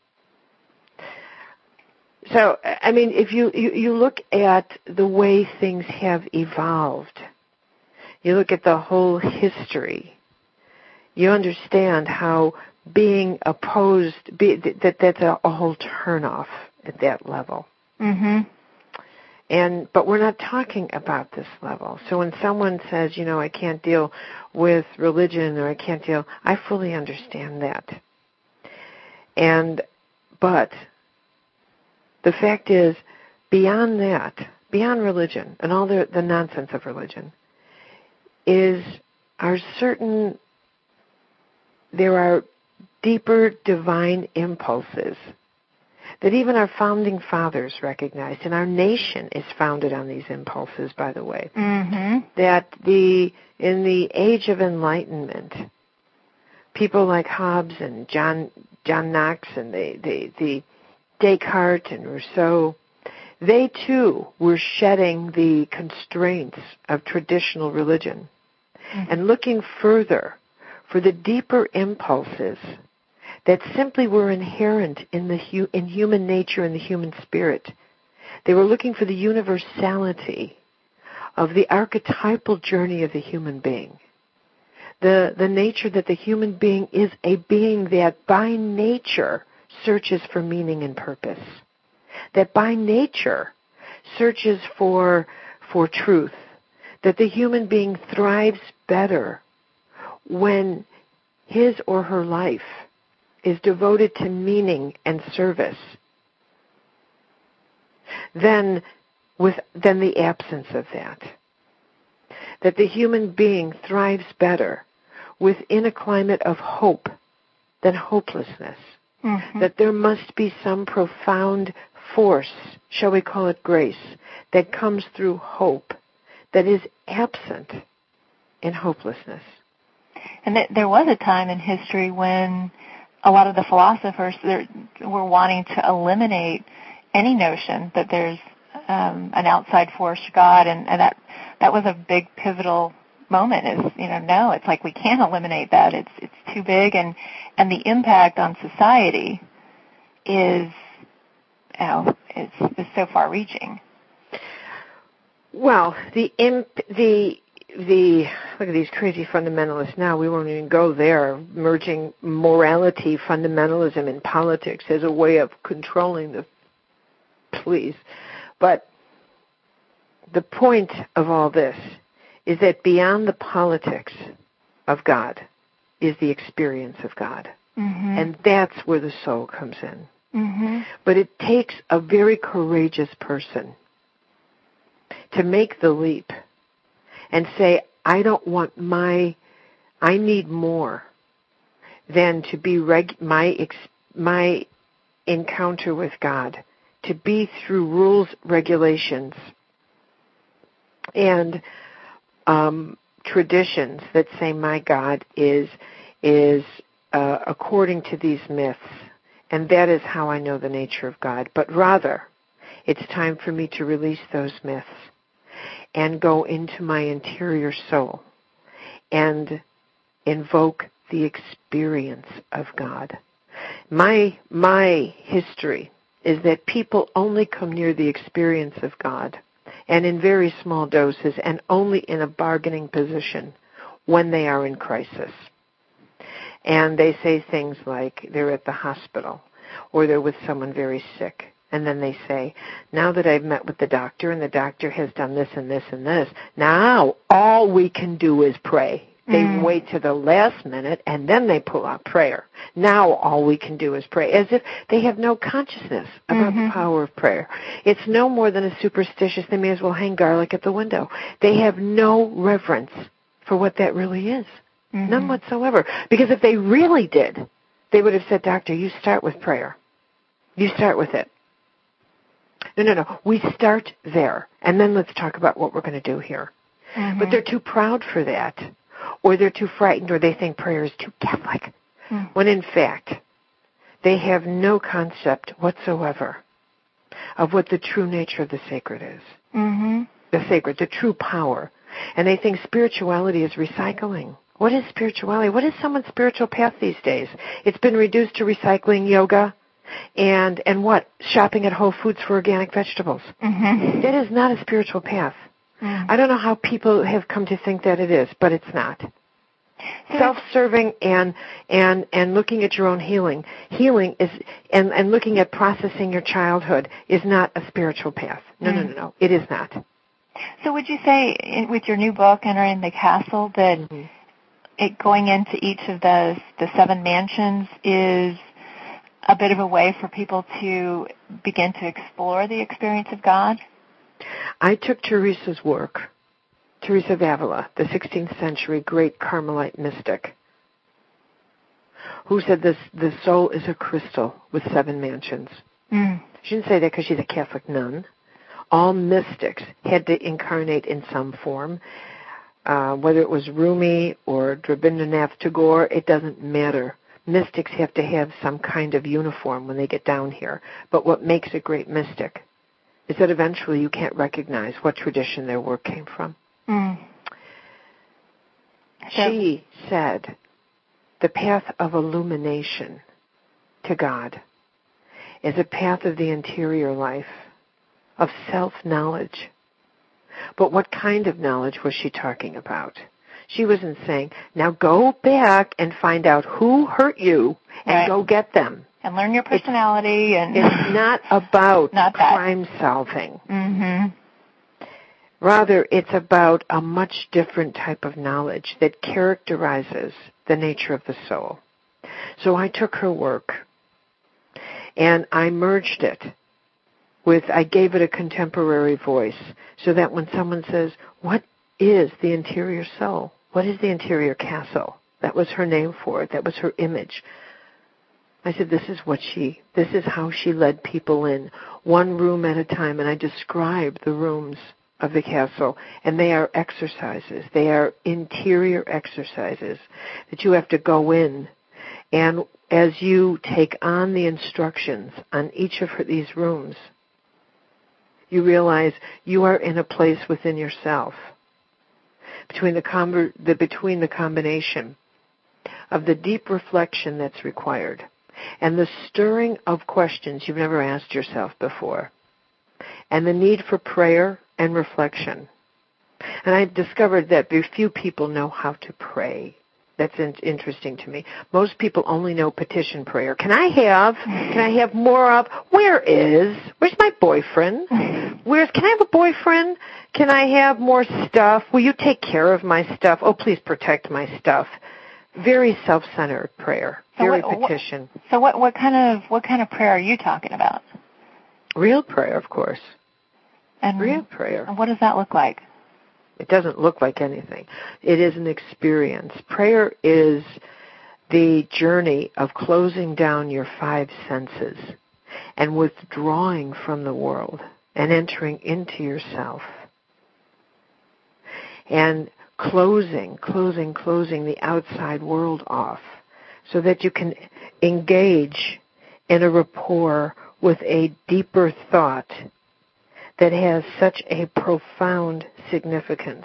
[SPEAKER 3] So, I mean, if you, you, you look at the way things have evolved, you look at the whole history, you understand how being opposed, be, that that's a, a whole turnoff at that level.
[SPEAKER 2] Mm-hmm.
[SPEAKER 3] And but we're not talking about this level. So when someone says, you know, I can't deal with religion or I can't deal, I fully understand that. And but the fact is, beyond that, beyond religion and all the, the nonsense of religion, is are certain, there are deeper divine impulses that even our founding fathers recognized, and our nation is founded on these impulses, by the way.
[SPEAKER 2] Mm-hmm.
[SPEAKER 3] That the in the age of enlightenment, people like Hobbes and John John Knox and the, the, the Descartes and Rousseau, they too were shedding the constraints of traditional religion mm-hmm. and looking further for the deeper impulses that simply were inherent in the hu- in human nature and the human spirit. They were looking for the universality of the archetypal journey of the human being. The, the nature that the human being is a being that by nature searches for meaning and purpose. That by nature searches for, for truth. That the human being thrives better when his or her life is devoted to meaning and service than with than the absence of that. That the human being thrives better within a climate of hope than hopelessness. Mm-hmm. That there must be some profound force, shall we call it grace, that comes through hope that is absent in hopelessness.
[SPEAKER 2] And th- there was a time in history when a lot of the philosophers were wanting to eliminate any notion that there's um, an outside force, God, and, and that that was a big pivotal moment. Is you know, no, it's like we can't eliminate that. It's it's too big, and and the impact on society is, you know, it's, it's so far-reaching.
[SPEAKER 3] Well, the imp, the the look at these crazy fundamentalists now. We won't even go there. Merging morality, fundamentalism, and politics as a way of controlling the please. But the point of all this is that beyond the politics of God is the experience of God. Mm-hmm. And that's where the soul comes in. Mm-hmm. But it takes a very courageous person to make the leap and say, I don't want my, I need more than to be reg, my, my encounter with God, to be through rules, regulations, and um, traditions that say my God is is uh, according to these myths, and that is how I know the nature of God. But rather, it's time for me to release those myths and go into my interior soul and invoke the experience of God. My my history is that people only come near the experience of God, and in very small doses, and only in a bargaining position when they are in crisis. And they say things like they're at the hospital or they're with someone very sick. And then they say, now that I've met with the doctor and the doctor has done this and this and this, now all we can do is pray. They mm. wait to the last minute and then they pull out prayer. Now all we can do is pray, as if they have no consciousness about mm-hmm. the power of prayer. It's no more than a superstitious, they may as well hang garlic at the window. They have no reverence for what that really is. Mm-hmm. None whatsoever. Because if they really did, they would have said, doctor, you start with prayer. You start with it. No, no, no. We start there, and then let's talk about what we're going to do here. Mm-hmm. But they're too proud for that, or they're too frightened, or they think prayer is too Catholic, mm-hmm. when in fact they have no concept whatsoever of what the true nature of the sacred is. Mm-hmm. The sacred, the true power. And they think spirituality is recycling. What is spirituality? What is someone's spiritual path these days? It's been reduced to recycling yoga and and what? Shopping at Whole Foods for organic vegetables. Mm-hmm. That is not a spiritual path. Mm-hmm. I don't know how people have come to think that it is, but it's not. So self-serving and and and looking at your own healing. Healing is and, and looking at processing your childhood is not a spiritual path. No, mm-hmm. no, no, no. It is not.
[SPEAKER 2] So would you say with your new book, Entering the Castle, that mm-hmm. it going into each of those the seven mansions is a bit of a way for people to begin to explore the experience of God?
[SPEAKER 3] I took Teresa's work, Teresa of Avila, the sixteenth century great Carmelite mystic, who said this, the soul is a crystal with seven mansions. Mm. She didn't say that because she's a Catholic nun. All mystics had to incarnate in some form. Uh, whether it was Rumi or Rabindranath Tagore, it doesn't matter. Mystics have to have some kind of uniform when they get down here. But what makes a great mystic is that eventually you can't recognize what tradition their work came from. Mm. She said the path of illumination to God is a path of the interior life, of self-knowledge. But what kind of knowledge was she talking about? She wasn't saying, now go back and find out who hurt you and right. go get them.
[SPEAKER 2] And learn your personality.
[SPEAKER 3] It's,
[SPEAKER 2] and
[SPEAKER 3] it's not about
[SPEAKER 2] not
[SPEAKER 3] crime solving.
[SPEAKER 2] Mm-hmm.
[SPEAKER 3] Rather, it's about a much different type of knowledge that characterizes the nature of the soul. So I took her work and I merged it with, I gave it a contemporary voice so that when someone says, what is the interior soul? What is the interior castle? That was her name for it. That was her image. I said, this is what she, this is how she led people in, one room at a time, and I described the rooms of the castle, and they are exercises. They are interior exercises that you have to go in, and as you take on the instructions on each of these rooms, you realize you are in a place within yourself, between the, com- the, between the combination of the deep reflection that's required and the stirring of questions you've never asked yourself before, and the need for prayer and reflection. And I discovered that very few people know how to pray. That's in- interesting to me. Most people only know petition prayer. Can I have? Can I have more of? Where is? Where's my boyfriend? Where's? Can I have a boyfriend? Can I have more stuff? Will you take care of my stuff? Oh, please protect my stuff. Very self-centered prayer.
[SPEAKER 2] So
[SPEAKER 3] Very
[SPEAKER 2] what,
[SPEAKER 3] petition.
[SPEAKER 2] What, so what? What kind of what kind of prayer are you talking about?
[SPEAKER 3] Real prayer, of course.
[SPEAKER 2] And
[SPEAKER 3] real prayer.
[SPEAKER 2] And what does that look like?
[SPEAKER 3] It doesn't look like anything. It is an experience. Prayer is the journey of closing down your five senses and withdrawing from the world and entering into yourself. And closing, closing, closing the outside world off so that you can engage in a rapport with a deeper thought that has such a profound significance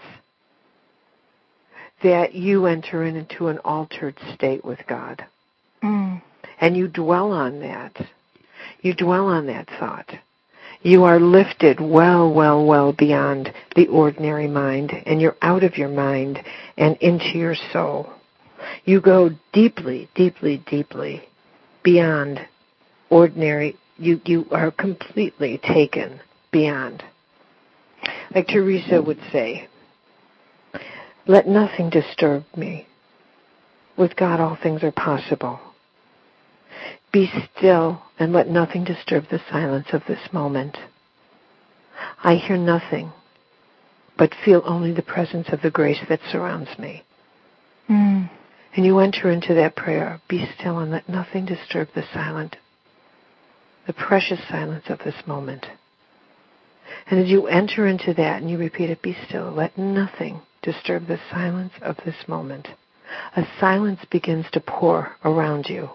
[SPEAKER 3] that you enter into an altered state with God.
[SPEAKER 2] Mm.
[SPEAKER 3] And you dwell on that. You dwell on that thought. You are lifted well, well, well beyond the ordinary mind, and you're out of your mind and into your soul. You go deeply, deeply, deeply beyond ordinary. You, you are completely taken beyond. Like Teresa would say, let nothing disturb me. With God all things are possible. Be still and let nothing disturb the silence of this moment. I hear nothing, but feel only the presence of the grace that surrounds me.
[SPEAKER 2] Mm.
[SPEAKER 3] And you enter into that prayer, be still and let nothing disturb the silent, the precious silence of this moment. And as you enter into that and you repeat it, be still, let nothing disturb the silence of this moment, a silence begins to pour around you.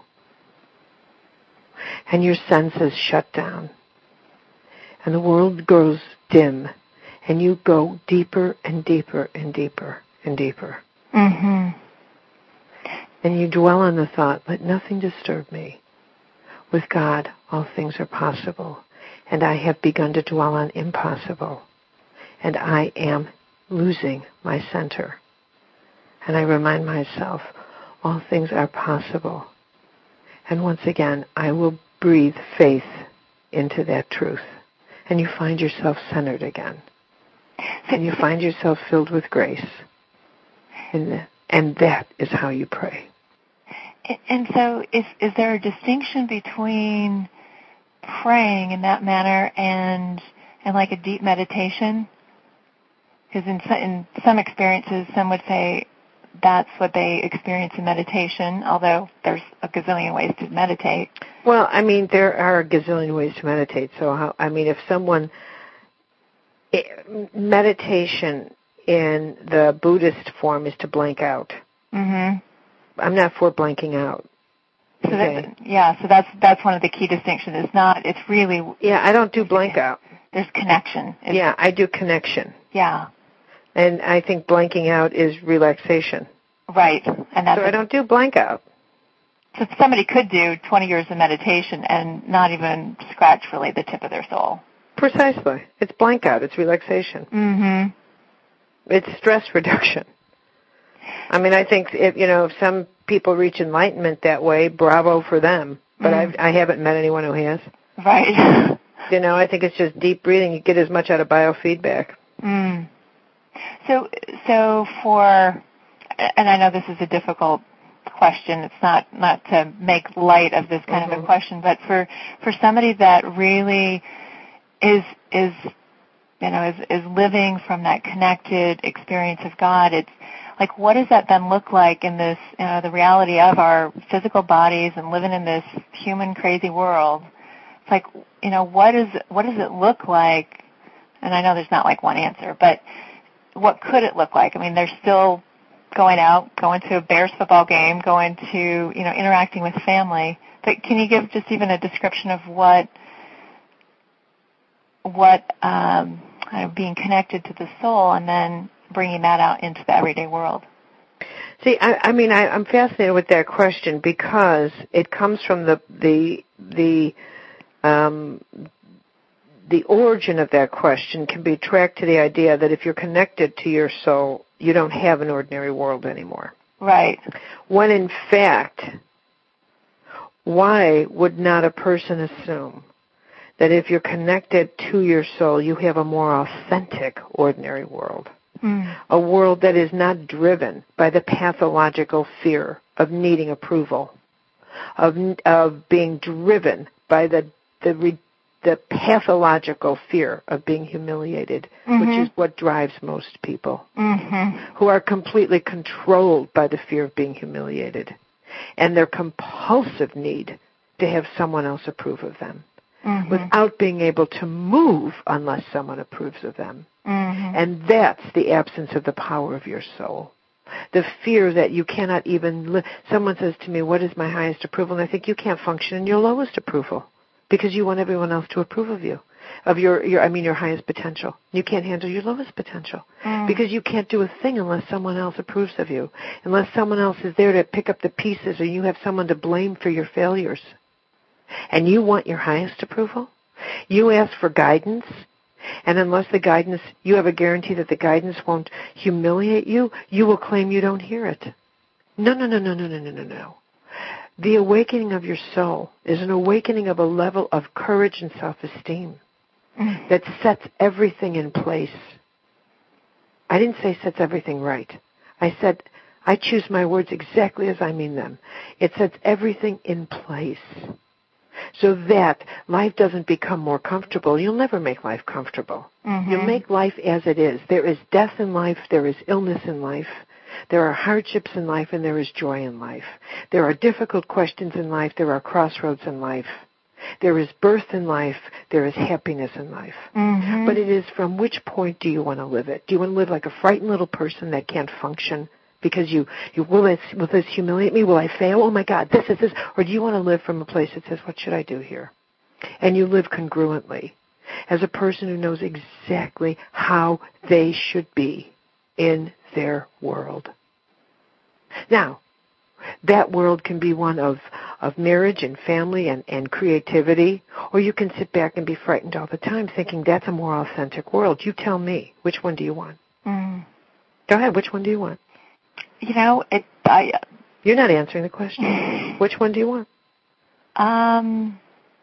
[SPEAKER 3] And your senses shut down. And the world grows dim. And you go deeper and deeper and deeper and deeper.
[SPEAKER 2] Mm-hmm.
[SPEAKER 3] And you dwell on the thought, let nothing disturb me. With God, all things are possible. And I have begun to dwell on impossible. And I am losing my center. And I remind myself, all things are possible. And once again, I will breathe faith into that truth. And you find yourself centered again. And you find yourself filled with grace. And, and that is how you pray.
[SPEAKER 2] And so is, is there a distinction between praying in that manner and and like a deep meditation? Because in, in some experiences, some would say that's what they experience in meditation, although there's a gazillion ways to meditate.
[SPEAKER 3] Well, I mean, there are a gazillion ways to meditate. So, how, I mean, if someone, it, meditation in the Buddhist form is to blank out.
[SPEAKER 2] Mm-hmm.
[SPEAKER 3] I'm not for blanking out.
[SPEAKER 2] So
[SPEAKER 3] okay.
[SPEAKER 2] that, yeah, so that's that's one of the key distinctions. It's not, it's really...
[SPEAKER 3] Yeah, I don't do blank out.
[SPEAKER 2] There's connection. It's,
[SPEAKER 3] yeah, I do connection.
[SPEAKER 2] Yeah.
[SPEAKER 3] And I think blanking out is relaxation.
[SPEAKER 2] Right. And that's
[SPEAKER 3] so I don't do blank out.
[SPEAKER 2] So somebody could do twenty years of meditation and not even scratch really the tip of their soul.
[SPEAKER 3] Precisely. It's blank out. It's relaxation.
[SPEAKER 2] Mm-hmm.
[SPEAKER 3] It's stress reduction. I mean, I think if, you know, if some people reach enlightenment that way, bravo for them. But mm. I've, I haven't met anyone who has.
[SPEAKER 2] Right.
[SPEAKER 3] You know, I think it's just deep breathing. You get as much out of biofeedback.
[SPEAKER 2] Mm. So, so for, and I know this is a difficult question. It's not, not to make light of this kind mm-hmm. of a question, but for, for somebody that really is, is, you know, is, is living from that connected experience of God, it's like, what does that then look like in this, you know, the reality of our physical bodies and living in this human crazy world? It's like, you know, what is, what does it look like and I know there's not like one answer, but what could it look like? I mean, they're still going out, going to a Bears football game, going to, you know, interacting with family. But can you give just even a description of what, what um, being connected to the soul and then bringing that out into the everyday world?
[SPEAKER 3] See, I, I mean, I, I'm fascinated with that question because it comes from the the the um, the origin of that question can be tracked to the idea that if you're connected to your soul, you don't have an ordinary world anymore.
[SPEAKER 2] Right.
[SPEAKER 3] When in fact, why would not a person assume that if you're connected to your soul, you have a more authentic ordinary world? Mm. A world that is not driven by the pathological fear of needing approval, of of being driven by the the the pathological fear of being humiliated, mm-hmm. which is what drives most people, mm-hmm. who are completely controlled by the fear of being humiliated and their compulsive need to have someone else approve of them, mm-hmm. without being able to move unless someone approves of them. Mm-hmm. And that's the absence of the power of your soul. The fear that you cannot even live. Someone says to me, what is my highest approval? And I think you can't function in your lowest approval because you want everyone else to approve of you, of your, your I mean, your highest potential. You can't handle your lowest potential mm. because you can't do a thing unless someone else approves of you, unless someone else is there to pick up the pieces or you have someone to blame for your failures. And you want your highest approval? You ask for guidance. And unless the guidance, you have a guarantee that the guidance won't humiliate you, you will claim you don't hear it. No, no, no, no, no, no, no, no, no. The awakening of your soul is an awakening of a level of courage and self-esteem mm. that sets everything in place. I didn't say sets everything right. I said, I choose my words exactly as I mean them. It sets everything in place. So that life doesn't become more comfortable. You'll never make life comfortable. Mm-hmm. You'll make life as it is. There is death in life. There is illness in life. There are hardships in life, and there is joy in life. There are difficult questions in life. There are crossroads in life. There is birth in life. There is happiness in life. Mm-hmm. But it is from which point do you want to live it? Do you want to live like a frightened little person that can't function? Because you, you will, this, will this humiliate me? Will I fail? Oh, my God, this is this. Or do you want to live from a place that says, what should I do here? And you live congruently as a person who knows exactly how they should be in their world. Now, that world can be one of, of marriage and family and, and creativity, or you can sit back and be frightened all the time thinking that's a more authentic world. You tell me, which one do you want? Mm. Go ahead, which one do you want?
[SPEAKER 2] You know, it. I,
[SPEAKER 3] You're not answering the question. Which one do you want?
[SPEAKER 2] Um,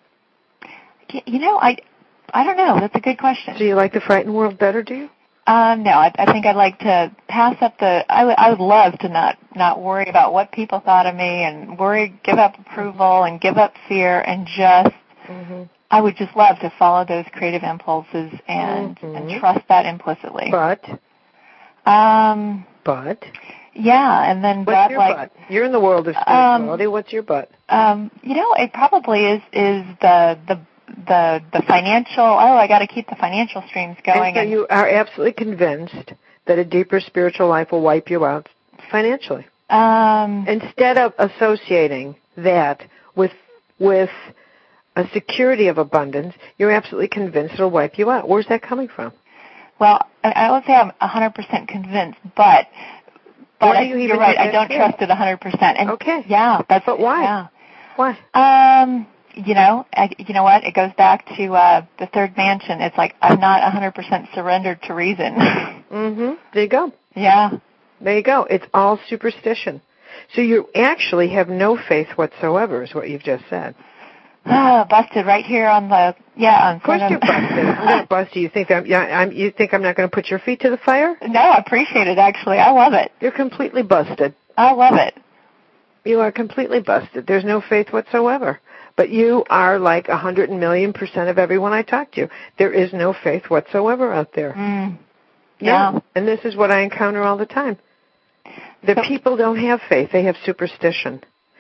[SPEAKER 2] you know, I, I don't know. That's a good question.
[SPEAKER 3] Do you like the frightened world better? Do you?
[SPEAKER 2] Um, no, I, I think I'd like to pass up the. I would. I would love to not not worry about what people thought of me and worry, give up approval and give up fear and just. Mm-hmm. I would just love to follow those creative impulses and mm-hmm. and trust that implicitly.
[SPEAKER 3] But.
[SPEAKER 2] Um.
[SPEAKER 3] But.
[SPEAKER 2] Yeah, and then
[SPEAKER 3] what's
[SPEAKER 2] God,
[SPEAKER 3] your
[SPEAKER 2] like,
[SPEAKER 3] butt? You're in the world of spirituality. Um, What's your butt?
[SPEAKER 2] Um, you know, it probably is is the the the the financial. Oh, I got to keep the financial streams going.
[SPEAKER 3] And so and, you are absolutely convinced that a deeper spiritual life will wipe you out financially. Um, Instead of associating that with with a security of abundance, you're absolutely convinced it'll wipe you out. Where's that coming from?
[SPEAKER 2] Well, I, I would say I'm one hundred percent convinced, but. But I, you you're right. I don't trust it one hundred percent. And
[SPEAKER 3] okay.
[SPEAKER 2] Yeah, that's.
[SPEAKER 3] But why?
[SPEAKER 2] Yeah.
[SPEAKER 3] Why?
[SPEAKER 2] Um, you know, I, you know what? It goes back to uh, the third mansion. It's like I'm not one hundred percent surrendered to reason.
[SPEAKER 3] Mhm. There you go.
[SPEAKER 2] Yeah.
[SPEAKER 3] There you go. It's all superstition. So you actually have no faith whatsoever, is what you've just said.
[SPEAKER 2] Ah, busted right here on the yeah. On
[SPEAKER 3] of course you're busted. I'm going to bust you. You think I'm? Yeah, I'm. You think I'm not going to put your feet to the fire?
[SPEAKER 2] No, I appreciate it. Actually, I love it.
[SPEAKER 3] You're completely busted.
[SPEAKER 2] I love it.
[SPEAKER 3] You are completely busted. There's no faith whatsoever. But you are like a hundred million percent of everyone I talk to. There is no faith whatsoever out there.
[SPEAKER 2] Mm. Yeah.
[SPEAKER 3] No. And this is what I encounter all the time. The
[SPEAKER 2] so,
[SPEAKER 3] people don't have faith. They have superstition.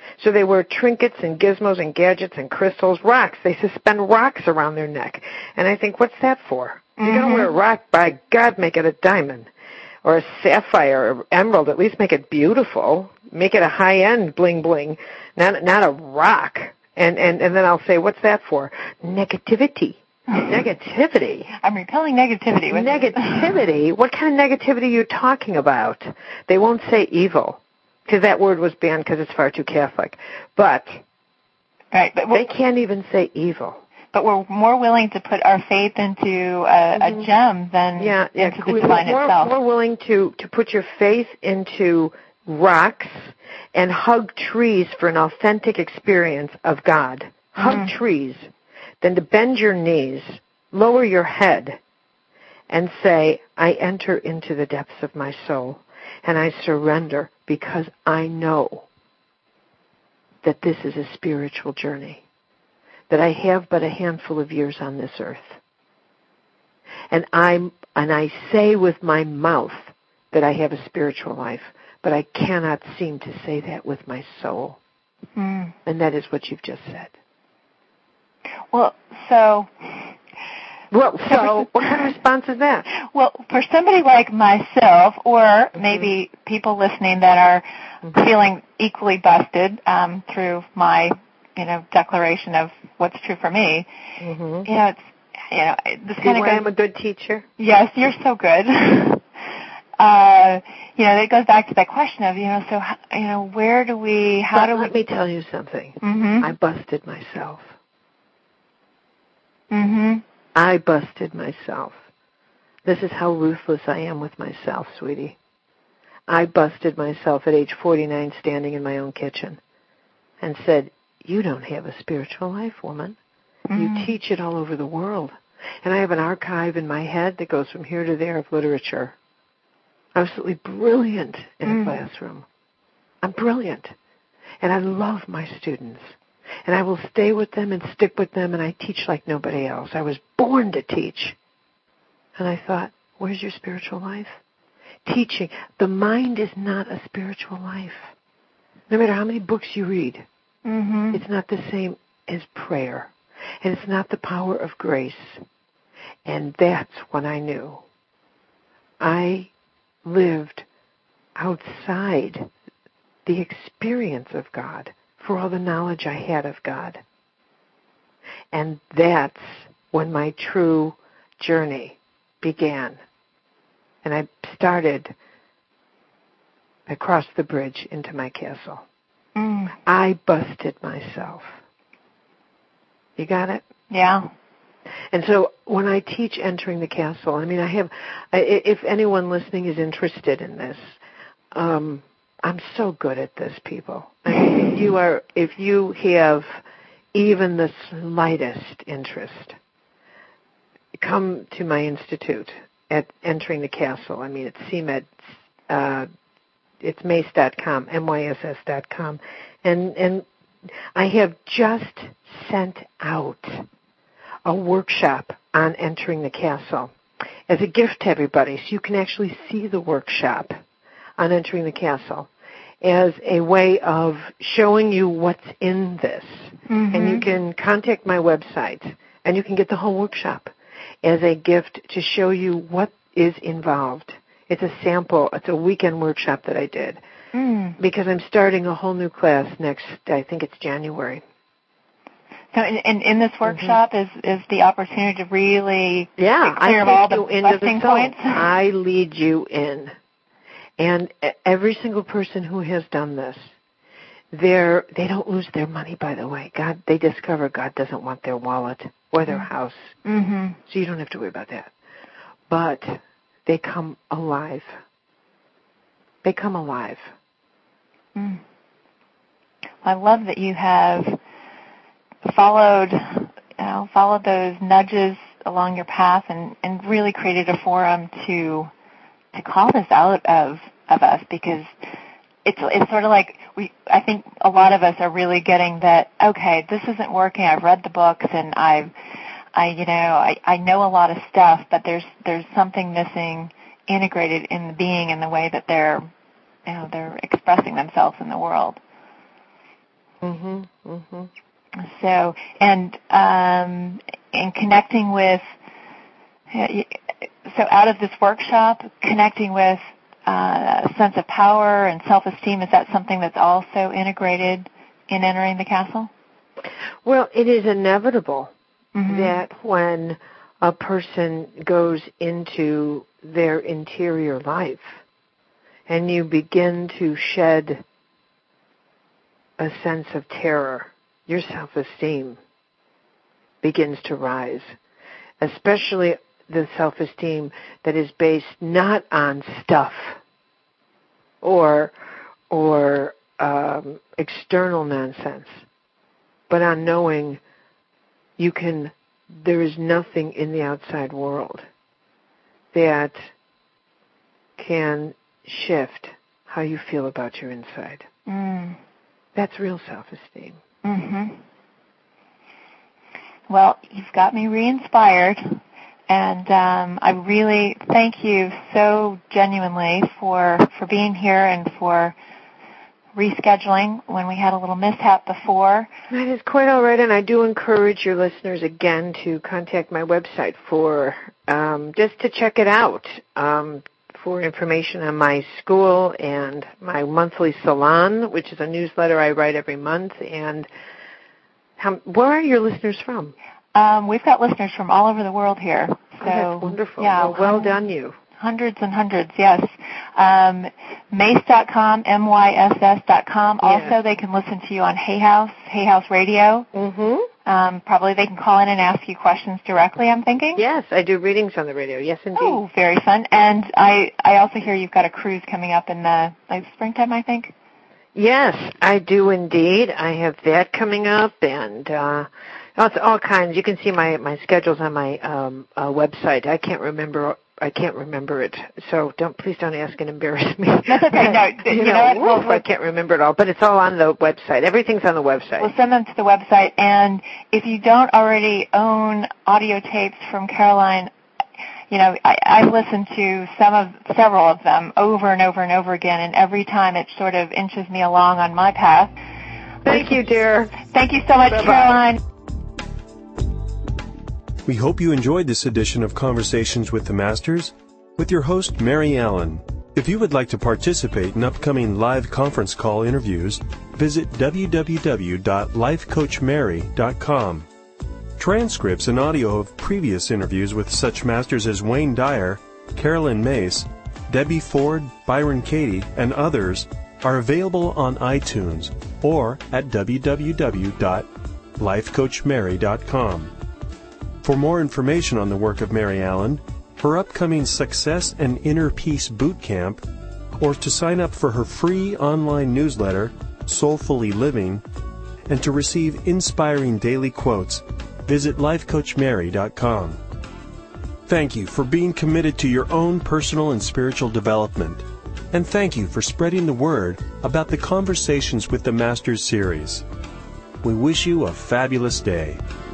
[SPEAKER 3] So they wear trinkets and gizmos and gadgets and crystals, rocks. They suspend rocks around their neck. And I think, what's that for? If you're going to wear a rock, by God, make it a diamond or a sapphire or emerald. At least make it beautiful. Make it a high-end bling-bling, not not a rock. And, and, and then I'll say, what's that for? Negativity. Negativity.
[SPEAKER 2] I'm repelling negativity. With
[SPEAKER 3] negativity? What kind of negativity are you talking about? They won't say evil, because that word was banned because it's far too Catholic. But,
[SPEAKER 2] right, but
[SPEAKER 3] they can't even say evil.
[SPEAKER 2] But we're more willing to put our faith into a, mm-hmm. a gem than
[SPEAKER 3] yeah, yeah.
[SPEAKER 2] into the divine
[SPEAKER 3] more,
[SPEAKER 2] itself.
[SPEAKER 3] More willing to, to put your faith into rocks and hug trees for an authentic experience of God. Mm-hmm. Hug trees. Than to bend your knees, lower your head, and say, I enter into the depths of my soul, and I surrender because I know that this is a spiritual journey, that I have but a handful of years on this earth. And I'm, and I say with my mouth that I have a spiritual life, but I cannot seem to say that with my soul. Mm. And that is what you've just said.
[SPEAKER 2] Well, so...
[SPEAKER 3] Well, so what kind of response is that?
[SPEAKER 2] Well, for somebody like myself, or mm-hmm. maybe people listening that are mm-hmm. feeling equally busted um, through my, you know, declaration of what's true for me, mm-hmm. you know, it's, you know, this kind of goes...
[SPEAKER 3] I'm a good teacher?
[SPEAKER 2] Yes, you're so good. uh, you know, it goes back to that question of, you know, so, you know, where do we, how
[SPEAKER 3] but
[SPEAKER 2] do
[SPEAKER 3] let
[SPEAKER 2] we...
[SPEAKER 3] Let me tell you something.
[SPEAKER 2] Mm-hmm.
[SPEAKER 3] I busted myself.
[SPEAKER 2] Mm-hmm.
[SPEAKER 3] I busted myself. This is how ruthless I am with myself, sweetie. I busted myself at age forty-nine standing in my own kitchen and said, you don't have a spiritual life, woman. Mm-hmm. You teach it all over the world. And I have an archive in my head that goes from here to there of literature. Absolutely brilliant in mm. a classroom. I'm brilliant. And I love my students. And I will stay with them and stick with them, and I teach like nobody else. I was born to teach. And I thought, where's your spiritual life? Teaching. The mind is not a spiritual life. No matter how many books you read, mm-hmm. it's not the same as prayer. And it's not the power of grace. And that's when I knew. I lived outside the experience of God for all the knowledge I had of God. And that's when my true journey began. And I started, I crossed the bridge into my castle. Mm. I busted myself. You got it?
[SPEAKER 2] Yeah.
[SPEAKER 3] And so when I teach entering the castle, I mean, I have, if anyone listening is interested in this, um, I'm so good at this, people. I mean, if you are, if you have even the slightest interest, come to my institute at Entering the Castle. I mean, it's C M E D, uh, it's mace dot com, M Y S S dot com. And, and I have just sent out a workshop on Entering the Castle as a gift to everybody, so you can actually see the workshop on Entering the Castle as a way of showing you what's in this. Mm-hmm. And you can contact my website, and you can get the whole workshop as a gift to show you what is involved. It's a sample. It's a weekend workshop that I did mm. because I'm starting a whole new class next, I think it's January.
[SPEAKER 2] So in, in, in this workshop mm-hmm. is, is the opportunity to really
[SPEAKER 3] yeah,
[SPEAKER 2] get clear
[SPEAKER 3] I
[SPEAKER 2] of all the
[SPEAKER 3] into
[SPEAKER 2] busting
[SPEAKER 3] the
[SPEAKER 2] points?
[SPEAKER 3] I lead you in. And every single person who has done this, they're, they don't lose their money, by the way. God, they discover God doesn't want their wallet or their mm-hmm. house. Mm-hmm. So you don't have to worry about that. But they come alive. They come alive.
[SPEAKER 2] Mm. I love that you have followed, you know, followed those nudges along your path and, and really created a forum to to call this out of of us, because it's it's sort of like we I think a lot of us are really getting that, okay, this isn't working. I've read the books and I've I you know I, I know a lot of stuff, but there's there's something missing integrated in the being and the way that they're you know they're expressing themselves in the world.
[SPEAKER 3] Mhm. Mhm.
[SPEAKER 2] So, and um, and connecting with, so out of this workshop, connecting with uh, a sense of power and self-esteem, is that something that's also integrated in entering the castle?
[SPEAKER 3] Well, it is inevitable
[SPEAKER 2] mm-hmm.
[SPEAKER 3] that when a person goes into their interior life and you begin to shed a sense of terror, your self-esteem begins to rise, especially the self-esteem that is based not on stuff or or um, external nonsense, but on knowing you can, there is nothing in the outside world that can shift how you feel about your inside.
[SPEAKER 2] Mm.
[SPEAKER 3] That's real self-esteem.
[SPEAKER 2] Mm-hmm. Well, you've got me re-inspired, and um, I really thank you so genuinely for, for being here and for rescheduling when we had a little mishap before.
[SPEAKER 3] That is quite all right, and I do encourage your listeners again to contact my website for um, just to check it out, um, for information on my school and my monthly salon, which is a newsletter I write every month. And how, where are your listeners from?
[SPEAKER 2] Um, we've got listeners from all over the world here. So,
[SPEAKER 3] oh, that's wonderful.
[SPEAKER 2] Yeah,
[SPEAKER 3] well, well done, you.
[SPEAKER 2] Hundreds and hundreds, yes. Um, mace dot com, M Y S S dot com.
[SPEAKER 3] Yes.
[SPEAKER 2] Also, they can listen to you on Hay House, Hay House Radio.
[SPEAKER 3] Mm-hmm.
[SPEAKER 2] Um, probably they can call in and ask you questions directly, I'm thinking.
[SPEAKER 3] Yes, I do readings on the radio. Yes, indeed.
[SPEAKER 2] Oh, very fun. And I, I also hear you've got a cruise coming up in the like springtime, I think.
[SPEAKER 3] Yes, I do indeed. I have that coming up, and uh, it's all kinds. You can see my, my schedules on my um, uh, website. I can't remember. I can't remember it, so don't please don't ask and embarrass me.
[SPEAKER 2] That's okay. No,
[SPEAKER 3] you,
[SPEAKER 2] you
[SPEAKER 3] know,
[SPEAKER 2] know what?
[SPEAKER 3] Woof, I can't remember it all, but it's all on the website. Everything's on the website.
[SPEAKER 2] We'll send them to the website, and if you don't already own audio tapes from Caroline, you know, I, I've listened to some of several of them over and over and over again, and every time it sort of inches me along on my path.
[SPEAKER 3] Thank you, dear.
[SPEAKER 2] Thank you so much,
[SPEAKER 3] Bye-bye.
[SPEAKER 2] Caroline.
[SPEAKER 1] We hope you enjoyed this edition of Conversations with the Masters with your host, Mary Allen. If you would like to participate in upcoming live conference call interviews, visit w w w dot life coach mary dot com. Transcripts and audio of previous interviews with such masters as Wayne Dyer, Carolyn Mace, Debbie Ford, Byron Katie, and others are available on iTunes or at w w w dot life coach mary dot com. For more information on the work of Mary Allen, her upcoming Success and Inner Peace Boot Camp, or to sign up for her free online newsletter, Soulfully Living, and to receive inspiring daily quotes, visit life coach mary dot com. Thank you for being committed to your own personal and spiritual development, and thank you for spreading the word about the Conversations with the Masters series. We wish you a fabulous day.